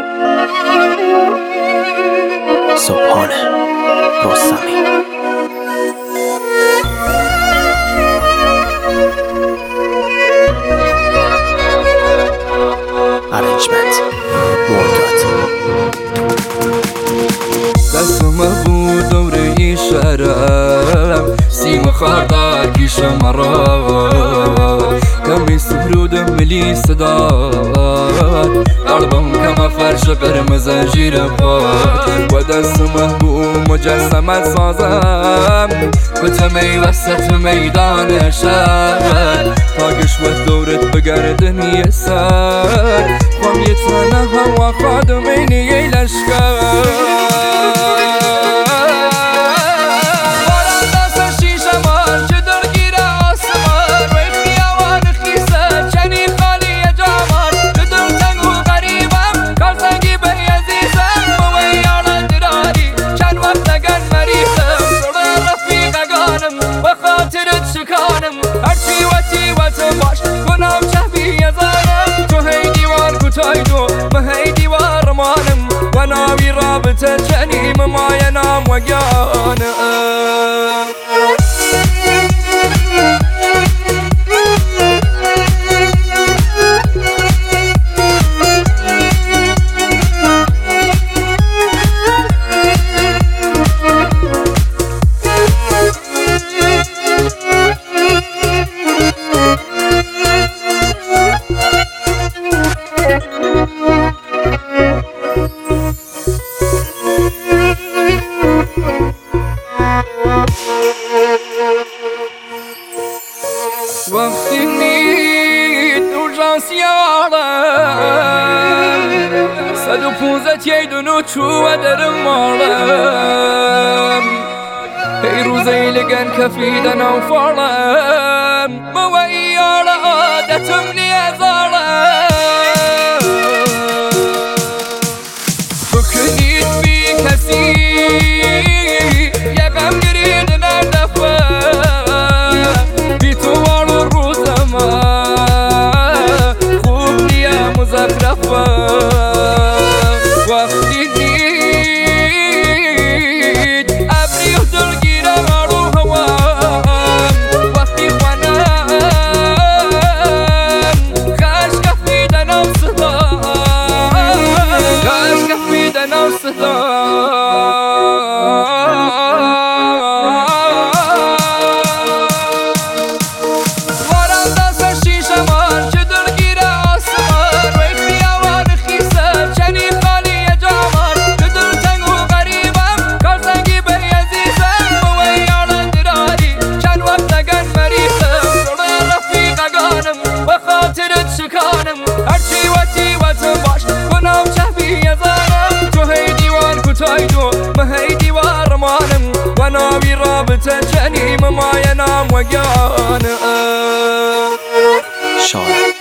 سبحان رستمی. Arrangement مرداد. دستم بود دوره ای شرم، سیم خاردار پیشم مرا کمی سفرودم ملی صداد، قلبم کم فرش قرمز جیر باد و دستم بود مجسمت سازم کتمی وسط میدان شهر تاگش و دورت بگردن یه سر خم یه تنه هوا خادمینی یه لشکر هرچی وقتی وقت باش کنم شبیه زنم تو هی دیوار کتای دو من هی دیوار مانم و ناوی رابطه جنیم مای نام و گانم وقتی نید اورژانس یارم 115 دونو چوه درم مارم هی روزی لگن کفیدن و فارم موی یار عادتم نیزارم بکنید بی کسی یکم گرید نردفه وقتی دید ابری و دلگیرم رو هوام وقتی خوانم خش کفیدنم صدا خش کفیدنم صدا هرچی وقتی وقت باش کنم شبیه زنم تو هی دیوار کتای دو من هی دیوار مانم و ناوی رابطه جنیم مای نام و گانم شاعر